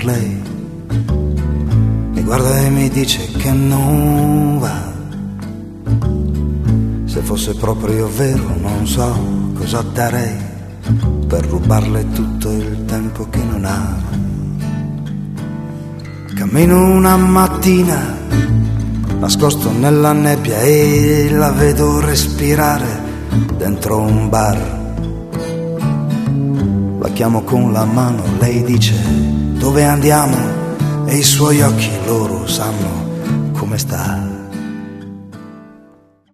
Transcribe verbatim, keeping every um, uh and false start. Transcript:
per lei. Mi guarda e mi dice che non va. Se fosse proprio vero non so cosa darei per rubarle tutto il tempo che non ha. Cammino una mattina nascosto nella nebbia e la vedo respirare dentro un bar. La chiamo con la mano, lei dice dove andiamo e i suoi occhi loro sanno come sta.